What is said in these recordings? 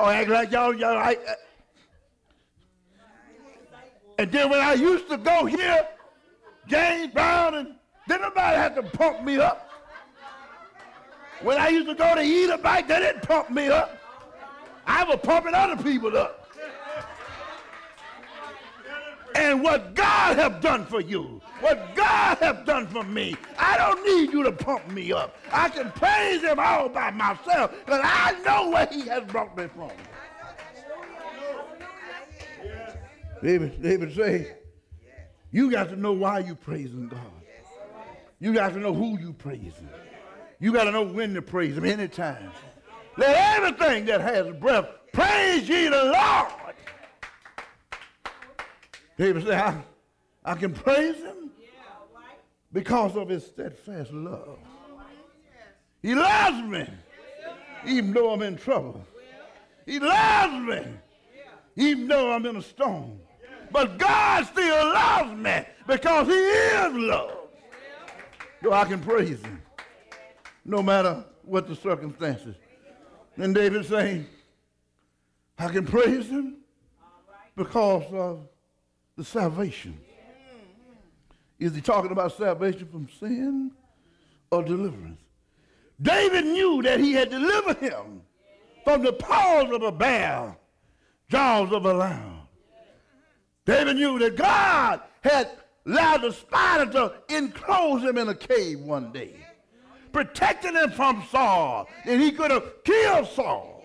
Y'all act like y'all like. And then when I used to go here, James Brown, and then nobody had to pump me up. When I used to go to eat a bite, they didn't pump me up. I was pumping other people up. And what God have done for you, what God have done for me, I don't need you to pump me up. I can praise him all by myself because I know where he has brought me from. David say, you got to know why you praising God. You got to know who you praising. You got to know when to praise him anytime. Let everything that has breath praise ye the Lord. David said, I can praise him because of his steadfast love. He loves me even though I'm in trouble. He loves me even though I'm in a storm. But God still loves me because he is love. So I can praise him no matter what the circumstances. Then David saying, I can praise him because of the salvation. Is he talking about salvation from sin or deliverance? David knew that he had delivered him from the paws of a bear, jaws of a lion. David knew that God had allowed the spider to enclose him in a cave one day, protecting him from Saul, and he could have killed Saul.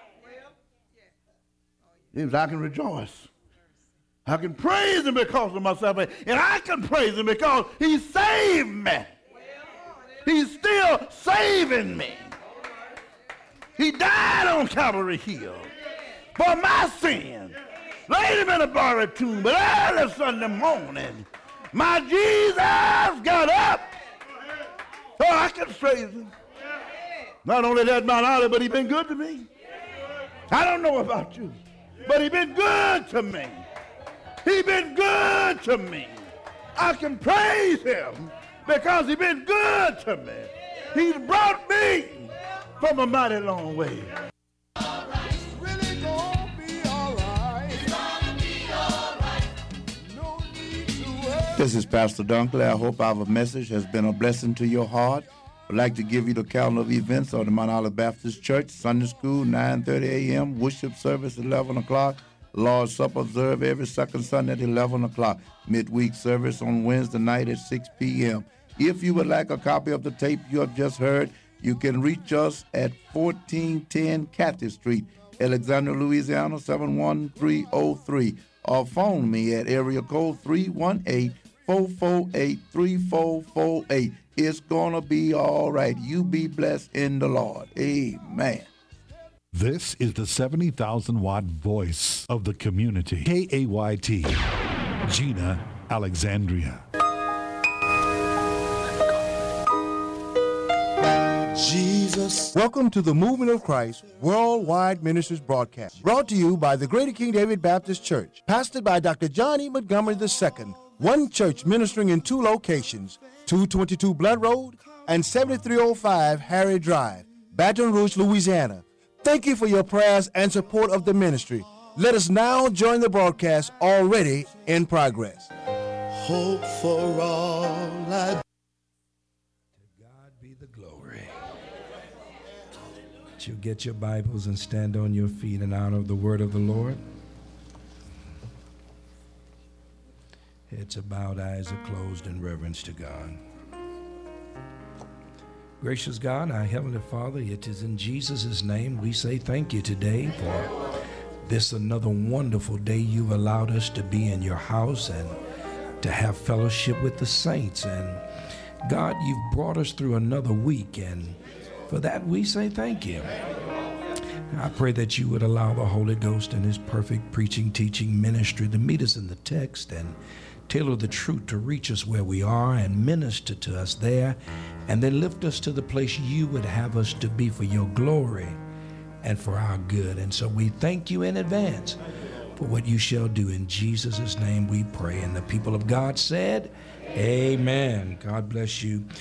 He was, I can rejoice. I can praise him because of my salvation, and I can praise him because he saved me. He's still saving me. He died on Calvary Hill for my sin. Laid him in a borrowed tomb, but early Sunday morning, my Jesus got up. So I can praise him. Not only that, Mount Olive, but he's been good to me. I don't know about you, but he's been good to me. He's been good to me. I can praise him because he's been good to me. He's brought me from a mighty long way. This is Pastor Dunkley. I hope our message has been a blessing to your heart. I'd like to give you the calendar of events of the Mount Olive Baptist Church. Sunday school, 9:30 a.m. Worship service, 11 o'clock. Lord's Supper observed every second Sunday at 11 o'clock. Midweek service on Wednesday night at 6 p.m. If you would like a copy of the tape you have just heard, you can reach us at 1410 Cathy Street, Alexandria, Louisiana, 71303. Or phone me at area code 318-448-3448. It's going to be all right. You be blessed in the Lord. Amen. This is the 70,000-watt voice of the community. KAYT, Gina, Alexandria. Jesus. Welcome to the Movement of Christ Worldwide Ministries broadcast, brought to you by the Greater King David Baptist Church, pastored by Dr. John E. Montgomery II, one church ministering in two locations, 222 Blood Road and 7305 Harry Drive, Baton Rouge, Louisiana. Thank you for your prayers and support of the ministry. Let us now join the broadcast already in progress. Hope for all I you get your Bibles and stand on your feet in honor of the word of the Lord. Heads are bowed, eyes are closed in reverence to God. Gracious God, our Heavenly Father, it is in Jesus' name we say thank you today for this another wonderful day you've allowed us to be in your house and to have fellowship with the saints. And God, you've brought us through another week, and for that, we say thank you. I pray that you would allow the Holy Ghost and his perfect preaching, teaching, ministry to meet us in the text and tailor the truth to reach us where we are and minister to us there, and then lift us to the place you would have us to be for your glory and for our good. And so we thank you in advance for what you shall do. In Jesus' name we pray. And the people of God said, amen. God bless you.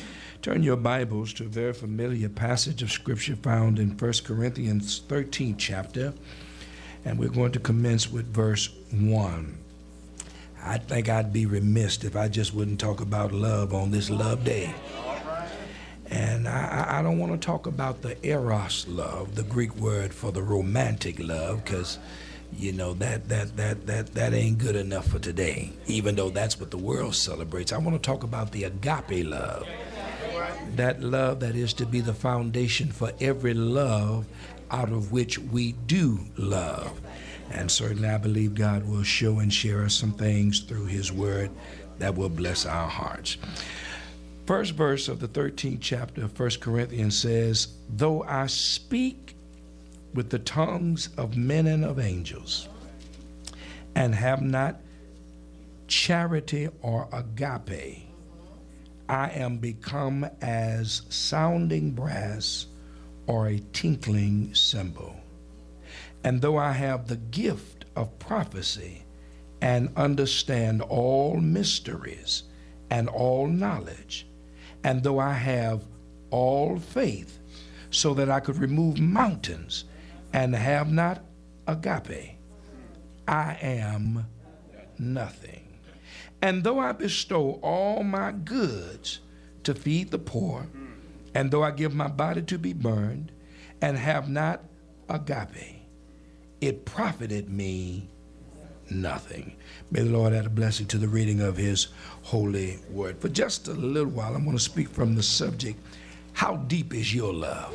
Turn your Bibles to a very familiar passage of Scripture found in 1 Corinthians 13th chapter, and we're going to commence with verse 1. I think I'd be remiss if I just wouldn't talk about love on this love day. And I don't want to talk about the eros love, the Greek word for the romantic love, because you know that ain't good enough for today, even though that's what the world celebrates. I want to talk about the agape love. That love that is to be the foundation for every love out of which we do love. And certainly I believe God will show and share us some things through his word that will bless our hearts. First verse of the 13th chapter of 1 Corinthians says, though I speak with the tongues of men and of angels, and have not charity or agape, I am become as sounding brass or a tinkling cymbal. And though I have the gift of prophecy and understand all mysteries and all knowledge, and though I have all faith so that I could remove mountains and have not agape, I am nothing. And though I bestow all my goods to feed the poor, and though I give my body to be burned, and have not agape, it profited me nothing. May the Lord add a blessing to the reading of his holy word. For just a little while, I'm going to speak from the subject, how deep is your love?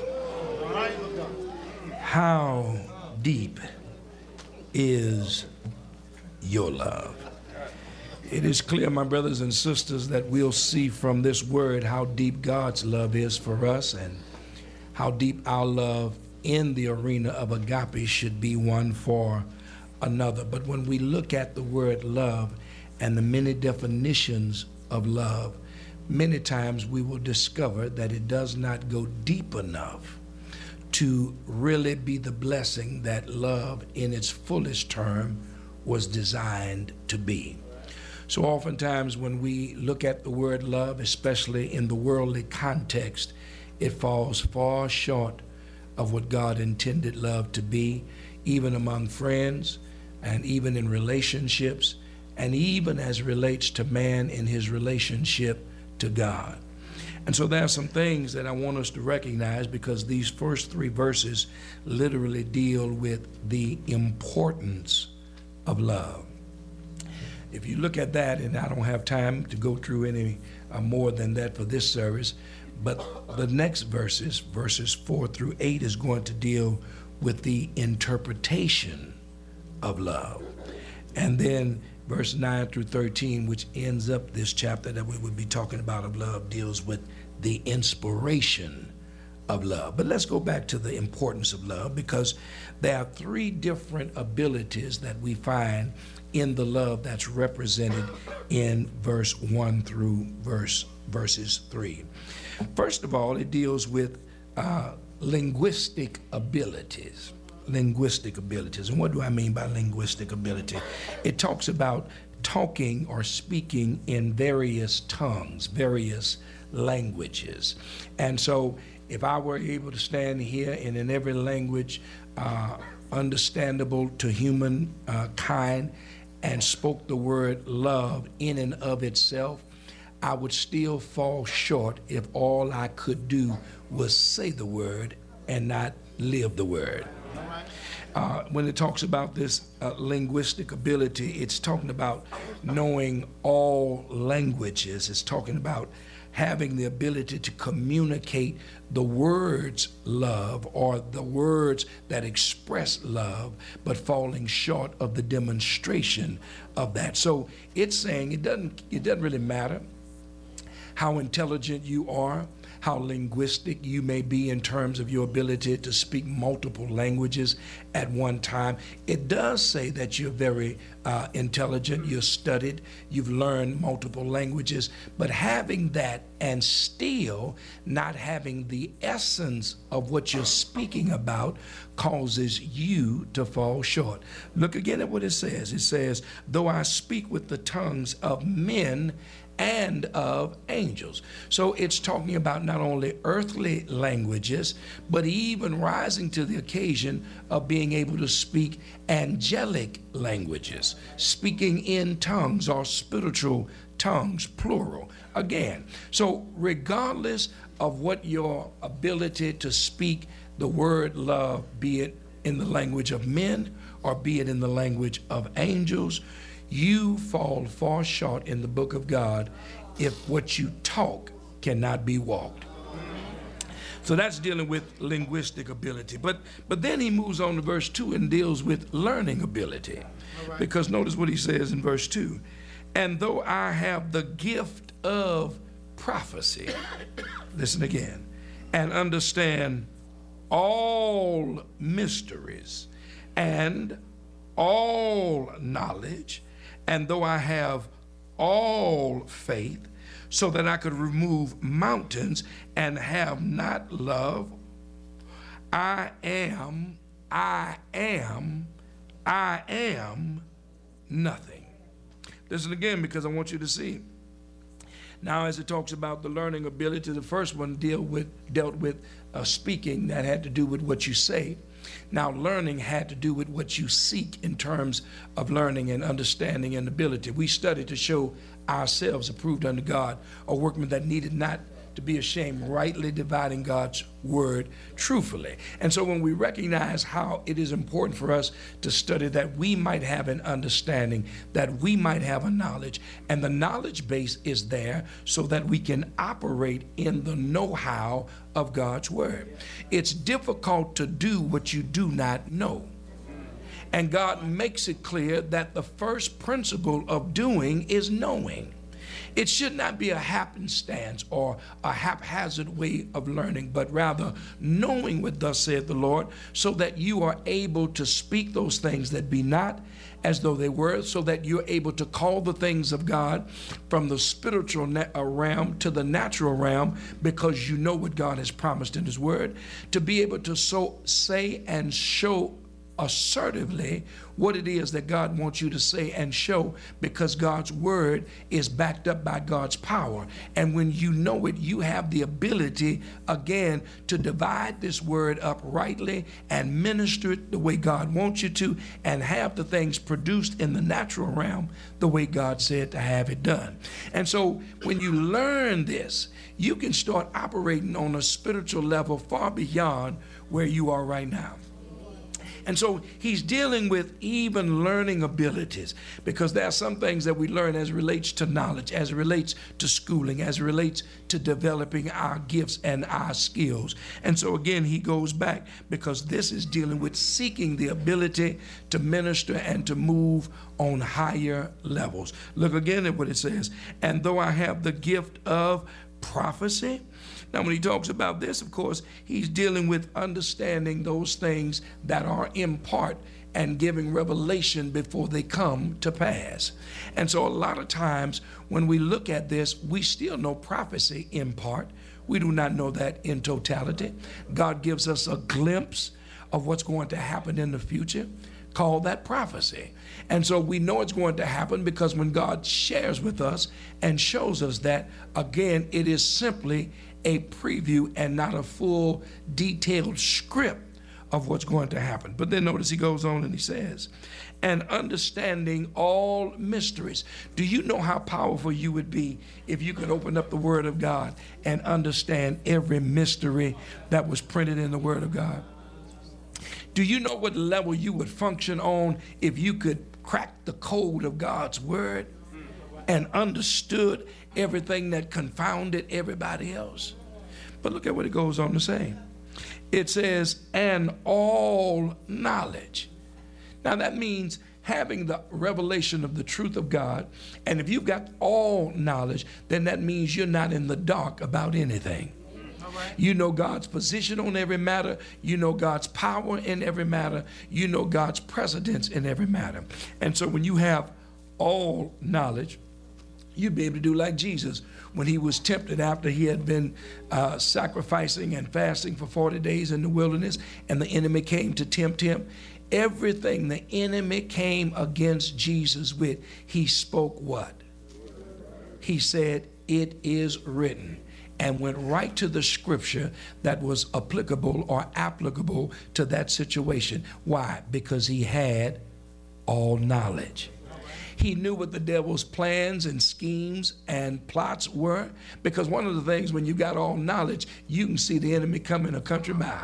How deep is your love? It is clear, my brothers and sisters, that we'll see from this word how deep God's love is for us and how deep our love in the arena of agape should be one for another. But when we look at the word love and the many definitions of love, many times we will discover that it does not go deep enough to really be the blessing that love in its fullest term was designed to be. So oftentimes when we look at the word love, especially in the worldly context, it falls far short of what God intended love to be, even among friends and even in relationships, and even as it relates to man in his relationship to God. And so there are some things that I want us to recognize, because these first three verses literally deal with the importance of love. If you look at that, and I don't have time to go through any more than that for this service, but the next verses 4 through 8, is going to deal with the interpretation of love. And then verse 9 through 13, which ends up this chapter that we would be talking about of love, deals with the inspiration of love. But let's go back to the importance of love, because there are three different abilities that we find in the love that's represented in verse 1 through verses 3. First of all, it deals with linguistic abilities. Linguistic abilities. And what do I mean by linguistic ability? It talks about talking or speaking in various tongues, various languages. And so if I were able to stand here and in every language understandable to human kind and spoke the word love in and of itself, I would still fall short if all I could do was say the word and not live the word. When it talks about this linguistic ability, it's talking about knowing all languages. It's talking about having the ability to communicate the words love, or the words that express love, but falling short of the demonstration of that. So it's saying it doesn't really matter how intelligent you are, how linguistic you may be in terms of your ability to speak multiple languages at one time. It does say that you're very intelligent, you're studied, you've learned multiple languages, but having that and still not having the essence of what you're speaking about causes you to fall short. Look again at what it says. It says, though I speak with the tongues of men and of angels. So it's talking about not only earthly languages, but even rising to the occasion of being able to speak angelic languages, speaking in tongues or spiritual tongues, plural. Again, so regardless of what your ability to speak the word love, be it in the language of men or be it in the language of angels, you fall far short in the book of God if what you talk cannot be walked. So that's dealing with linguistic ability. But then he moves on to verse 2 and deals with learning ability. Right. Because notice what he says in verse 2. And though I have the gift of prophecy, listen again, and understand all mysteries and all knowledge, and though I have all faith, so that I could remove mountains and have not love, I am nothing. Listen again, because I want you to see. Now, as it talks about the learning ability, the first one dealt with speaking. That had to do with what you say. Now, learning had to do with what you seek in terms of learning and understanding and ability. We study to show ourselves approved unto God, a workman that needed not to be ashamed, rightly dividing God's word truthfully. And so when we recognize how it is important for us to study, that we might have an understanding, that we might have a knowledge, and the knowledge base is there so that we can operate in the know-how of God's word. It's difficult to do what you do not know. And God makes it clear that the first principle of doing is knowing. It should not be a happenstance or a haphazard way of learning, but rather knowing what thus saith the Lord, so that you are able to speak those things that be not as though they were, so that you're able to call the things of God from the spiritual realm to the natural realm, because you know what God has promised in his word, to be able to so say and show assertively what it is that God wants you to say and show, because God's word is backed up by God's power. And when you know it, you have the ability, again, to divide this word up rightly and minister it the way God wants you to, and have the things produced in the natural realm the way God said to have it done. And so when you learn this, you can start operating on a spiritual level far beyond where you are right now. And so he's dealing with even learning abilities, because there are some things that we learn as it relates to knowledge, as it relates to schooling, as it relates to developing our gifts and our skills. And so again, he goes back, because this is dealing with seeking the ability to minister and to move on higher levels. Look again at what it says. And though I have the gift of prophecy. Now, when he talks about this, of course, he's dealing with understanding those things that are in part and giving revelation before they come to pass. And so a lot of times when we look at this, we still know prophecy in part. We do not know that in totality. God gives us a glimpse of what's going to happen in the future. Call that prophecy. And so we know it's going to happen, because when God shares with us and shows us that, again, it is simply a preview and not a full detailed script of what's going to happen. But then notice he goes on and he says, and understanding all mysteries. Do you know how powerful you would be if you could open up the Word of God and understand every mystery that was printed in the Word of God? Do you know what level you would function on if you could crack the code of God's word and understood everything that confounded everybody else? But look at what it goes on to say. It says, and all knowledge. Now that means having the revelation of the truth of God. And if you've got all knowledge, then that means you're not in the dark about anything. You know God's position on every matter. You know God's power in every matter. You know God's precedence in every matter. And so when you have all knowledge, you'd be able to do like Jesus when he was tempted after he had been sacrificing and fasting for 40 days in the wilderness, and the enemy came to tempt him. Everything the enemy came against Jesus with, he spoke what? he said, "It is written," and went right to the scripture that was applicable or applicable to that situation. Why? Because he had all knowledge. He knew what the devil's plans and schemes and plots were, because one of the things, when you got all knowledge, you can see the enemy coming a country mile.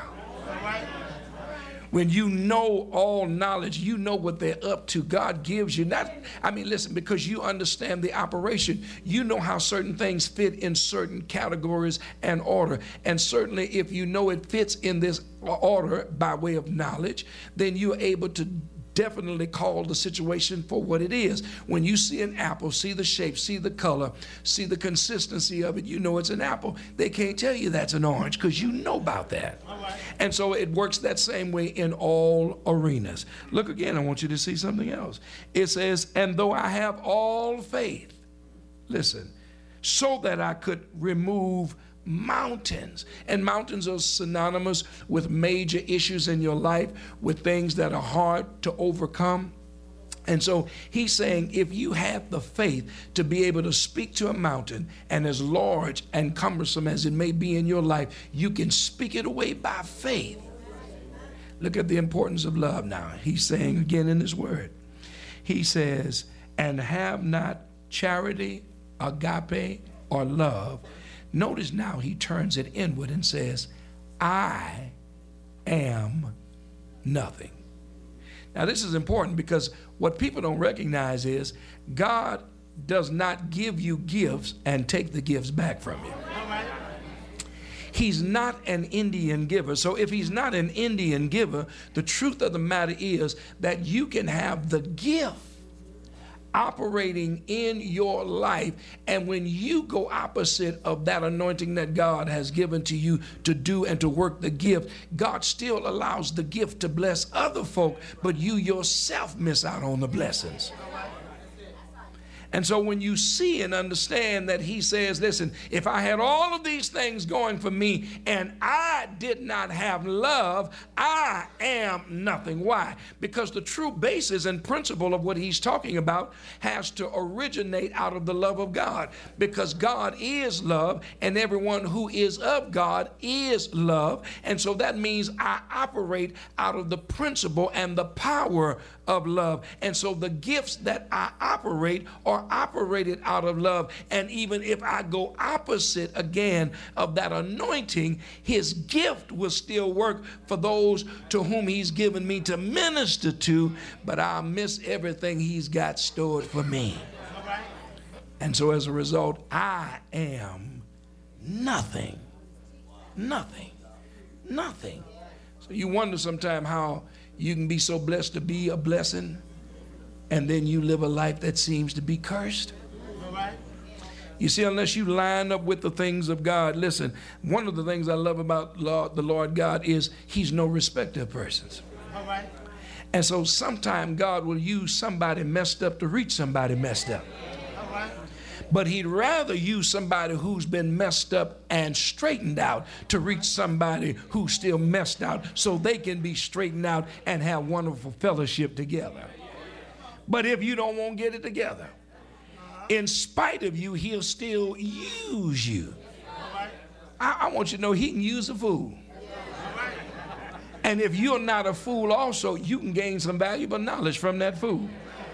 When you know all knowledge, you know what they're up to. God gives you listen, because you understand the operation. You know how certain things fit in certain categories and order. And certainly if you know it fits in this order by way of knowledge, then you're able to definitely call the situation for what it is. When you see an apple, see the shape, see the color, see the consistency of it, you know it's an apple. They can't tell you that's an orange because you know about that. And so it works that same way in all arenas. Look again, I want you to see something else. It says, "And though I have all faith," listen, "so that I could remove mountains." And mountains are synonymous with major issues in your life, with things that are hard to overcome. And so he's saying, if you have the faith to be able to speak to a mountain, and as large and cumbersome as it may be in your life, you can speak it away by faith. Look at the importance of love now. He's saying again in his word, he says, "And have not charity, agape, or love." Notice now he turns it inward and says, "I am nothing." Now this is important, because what people don't recognize is God does not give you gifts and take the gifts back from you. He's not an Indian giver. So if he's not an Indian giver, the truth of the matter is that you can have the gift operating in your life, and when you go opposite of that anointing that God has given to you to do and to work the gift, God still allows the gift to bless other folk, but you yourself miss out on the blessings. And so when you see and understand that he says, listen, if I had all of these things going for me and I did not have love, I am nothing. Why? Because the true basis and principle of what he's talking about has to originate out of the love of God, because God is love, and everyone who is of God is love. And so that means I operate out of the principle and the power of love. And so the gifts that I operate are operated out of love. And even if I go opposite again of that anointing, his gift will still work for those to whom he's given me to minister to, but I'll miss everything he's got stored for me. And so as a result, I am nothing. Nothing. Nothing. So you wonder sometimes how you can be so blessed to be a blessing, and then you live a life that seems to be cursed. You see, unless you line up with the things of God, listen, one of the things I love about the Lord God is he's no respecter of persons. And so sometimes God will use somebody messed up to reach somebody messed up. But he'd rather use somebody who's been messed up and straightened out to reach somebody who's still messed out, so they can be straightened out and have wonderful fellowship together. But if you don't want to get it together, in spite of you, he'll still use you. I want you to know he can use a fool. And if you're not a fool also, you can gain some valuable knowledge from that fool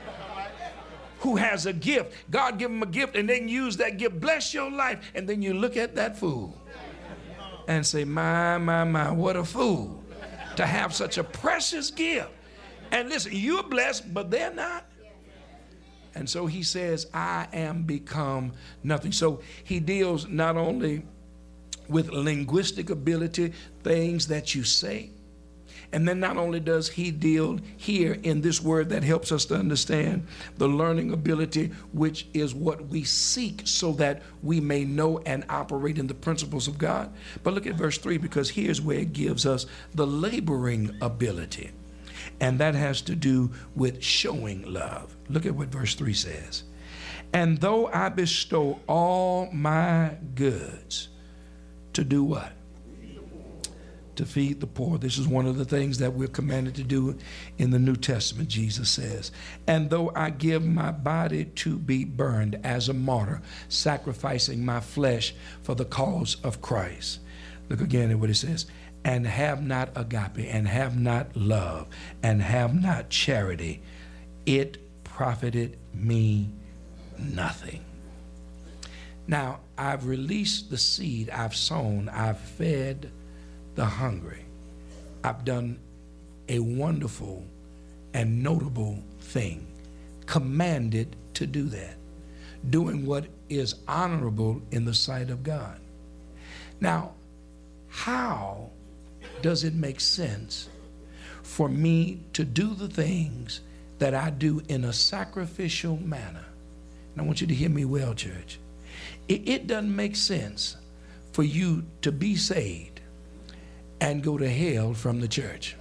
who has a gift. God give them a gift, and they can use that gift, bless your life. And then you look at that fool and say, my, what a fool to have such a precious gift. And listen, you're blessed, but they're not. And so he says, I am become nothing. So he deals not only with linguistic ability, things that you say, and then not only does he deal here in this word that helps us to understand the learning ability, which is what we seek so that we may know and operate in the principles of God. But look at verse 3, because here's where it gives us the laboring ability. And that has to do with showing love. Look at what verse 3 says. And though I bestow all my goods to do what? to feed the poor. This is one of the things that we're commanded to do in the New Testament, Jesus says. And though I give my body to be burned as a martyr, sacrificing my flesh for the cause of Christ. Look again at what it says. And have not agape, and have not love, and have not charity, it profited me nothing. Now, I've released the seed, I've sown, I've fed the hungry. I've done a wonderful and notable thing, commanded to do that, doing what is honorable in the sight of God. Now, how does it make sense for me to do the things that I do in a sacrificial manner? And I want you to hear me well, church. It doesn't make sense for you to be saved and go to hell from the church.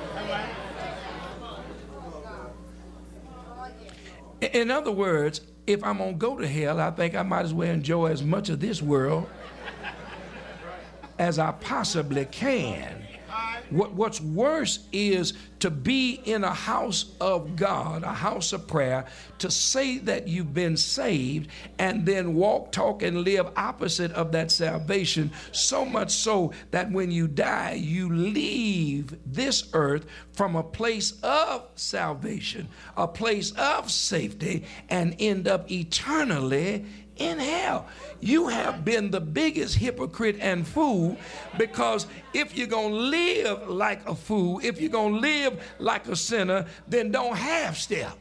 In other words, if I'm going to go to hell, I think I might as well enjoy as much of this world as I possibly can. What's worse is to be in a house of God, a house of prayer, to say that you've been saved and then walk, talk, and live opposite of that salvation, so much so that when you die, you leave this earth from a place of salvation, a place of safety, and end up eternally in hell. You have been the biggest hypocrite and fool, because if you're going to live like a fool, if you're going to live like a sinner, then don't half step.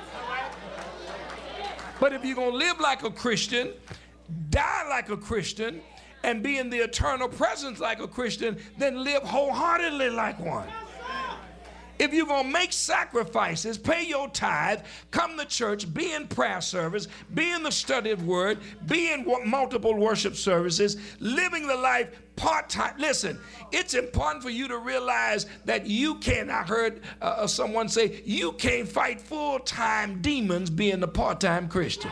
But if you're going to live like a Christian, die like a Christian, and be in the eternal presence like a Christian, then live wholeheartedly like one. If you're going to make sacrifices, pay your tithe, come to church, be in prayer service, be in the study of word, be in multiple worship services, living the life part-time. Listen, it's important for you to realize that you can't, I heard someone say, you can't fight full-time demons being a part-time Christian.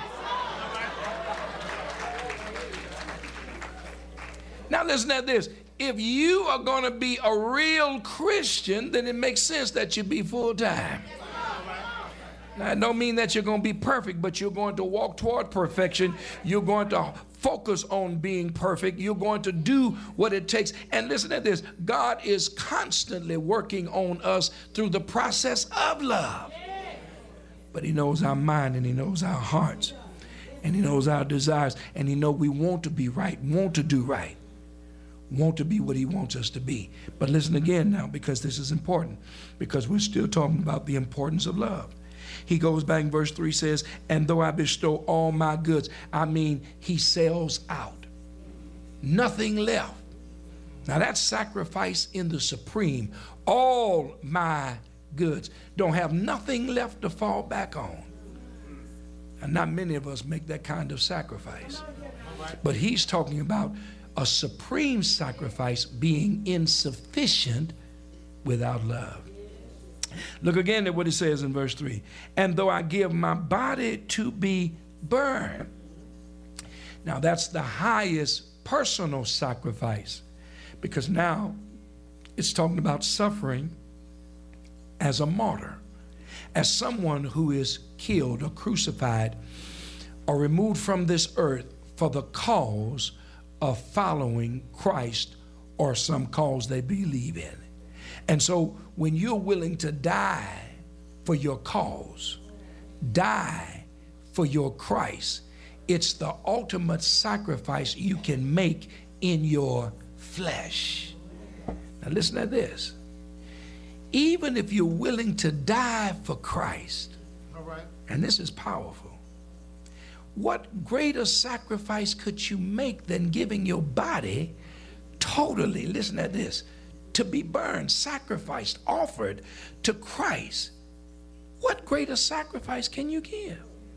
Now listen to this. If you are going to be a real Christian, then it makes sense that you be full-time. Now, I don't mean that you're going to be perfect, but you're going to walk toward perfection. You're going to focus on being perfect. You're going to do what it takes. And listen to this. God is constantly working on us through the process of love. But he knows our mind, and he knows our hearts, and he knows our desires, and he knows we want to be right, want to do right, want to be what he wants us to be. But listen again now, because this is important, because we're still talking about the importance of love. He goes back in verse 3, says, and though I bestow all my goods, I mean he sells out. Nothing left. Now that's sacrifice in the supreme. All my goods. Don't have nothing left to fall back on. And not many of us make that kind of sacrifice. But he's talking about a supreme sacrifice being insufficient without love. Look again at what it says in verse 3. And though I give my body to be burned. Now that's the highest personal sacrifice, because now it's talking about suffering as a martyr, as someone who is killed or crucified or removed from this earth for the cause of following Christ or some cause they believe in. And so when you're willing to die for your cause, die for your Christ, it's the ultimate sacrifice you can make in your flesh. Now listen to this. Even if you're willing to die for Christ, all right, and this is powerful, what greater sacrifice could you make than giving your body totally, listen to this, to be burned, sacrificed, offered to Christ? What greater sacrifice can you give?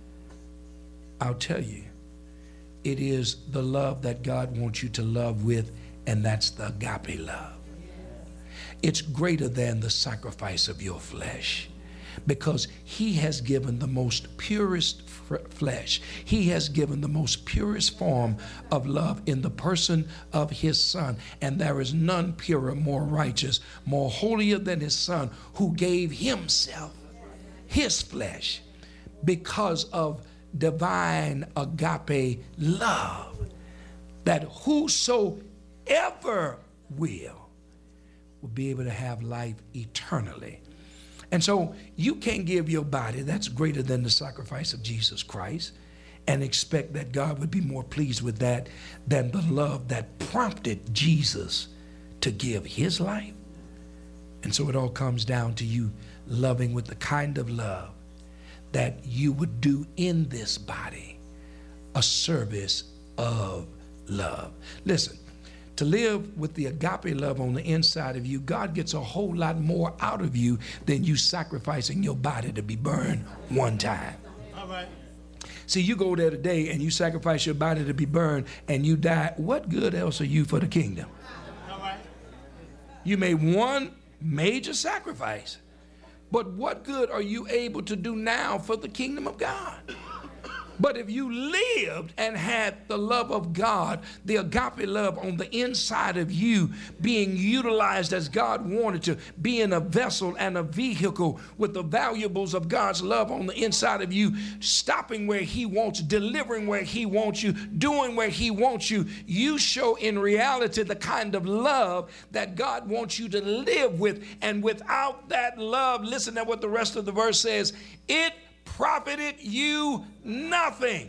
I'll tell you, it is the love that God wants you to love with, and that's the agape love. It's greater than the sacrifice of your flesh. because he has given the most purest flesh. He has given the most purest form of love in the person of his son. And there is none purer, more righteous, more holier than his son, who gave himself, his flesh, because of divine agape love, that whosoever will be able to have life eternally. And so you can't give your body that's greater than the sacrifice of Jesus Christ and expect that God would be more pleased with that than the love that prompted Jesus to give his life. And so it all comes down to you loving with the kind of love that you would do in this body, a service of love. Listen, to live with the agape love on the inside of you, God gets a whole lot more out of you than you sacrificing your body to be burned one time. All right. See, you go there today and you sacrifice your body to be burned and you die. What good else are you for the kingdom? All right. You made one major sacrifice, but what good are you able to do now for the kingdom of God? But if you lived and had the love of God, the agape love on the inside of you, being utilized as God wanted to, being a vessel and a vehicle with the valuables of God's love on the inside of you, stopping where he wants, delivering where he wants you, doing where he wants you, you show in reality the kind of love that God wants you to live with. And without that love, listen to what the rest of the verse says, it profited you nothing.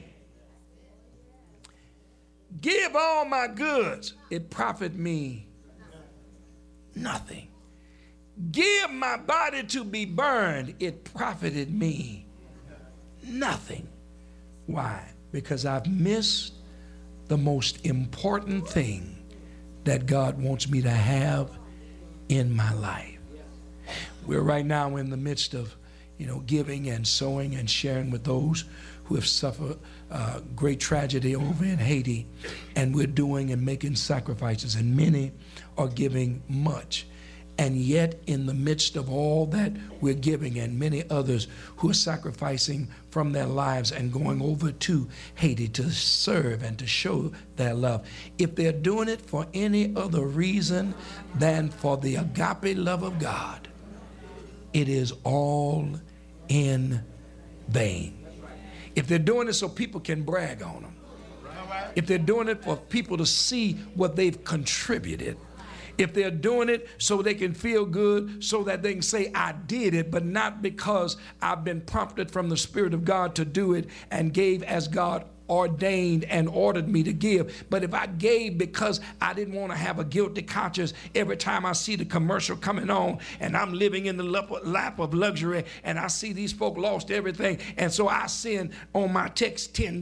Give all my goods, it profit me nothing. Give my body to be burned, it profited me nothing. Why? Because I've missed the most important thing that God wants me to have in my life. We're right now in the midst of giving and sowing and sharing with those who have suffered great tragedy over in Haiti. And we're doing and making sacrifices, and many are giving much. And yet in the midst of all that we're giving, and many others who are sacrificing from their lives and going over to Haiti to serve and to show their love, if they're doing it for any other reason than for the agape love of God, it is all in vain. If they're doing it so people can brag on them, if they're doing it for people to see what they've contributed, if they're doing it so they can feel good, so that they can say, I did it, but not because I've been prompted from the Spirit of God to do it and gave as God ordained and ordered me to give. But if I gave because I didn't want to have a guilty conscience every time I see the commercial coming on and I'm living in the lap of luxury and I see these folk lost everything, and so I send on my text $10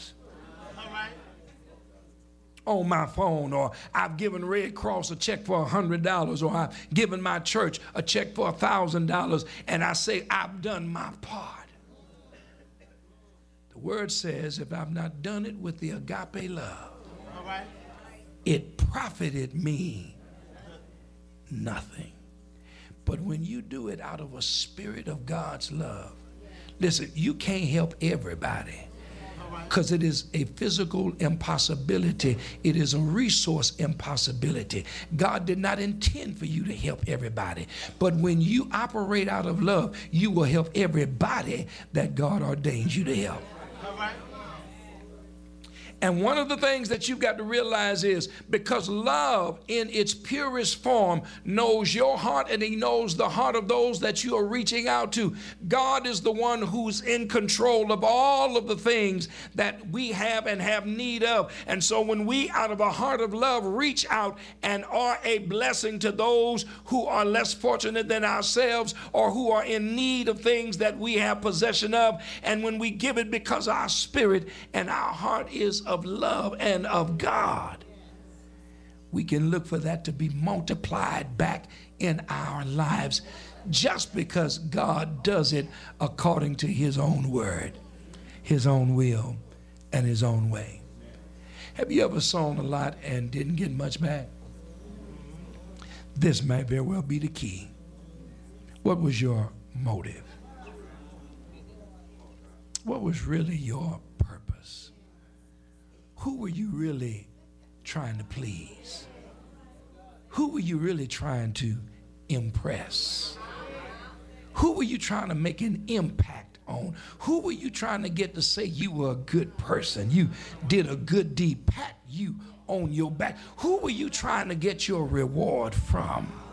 on my phone, or I've given Red Cross a check for $100, or I've given my church a check for $1,000, and I say I've done my part. The word says, if I've not done it with the agape love, it profited me nothing. But when you do it out of a spirit of God's love, listen, you can't help everybody, because it is a physical impossibility. It is a resource impossibility. God did not intend for you to help everybody. But when you operate out of love, you will help everybody that God ordains you to help. And one of the things that you've got to realize is, because love in its purest form knows your heart and he knows the heart of those that you are reaching out to. God is the one who's in control of all of the things that we have and have need of. And so when we, out of a heart of love, reach out and are a blessing to those who are less fortunate than ourselves, or who are in need of things that we have possession of, and when we give it because our spirit and our heart is of love and of God, we can look for that to be multiplied back in our lives, just because God does it according to his own word, his own will, and his own way. Have you ever sown a lot and didn't get much back? This might very well be the key. What was your motive? what was really your purpose? Who were you really trying to please? Who were you really trying to impress? Who were you trying to make an impact on? Who were you trying to get to say you were a good person? You did a good deed, pat you on your back. Who were you trying to get your reward from?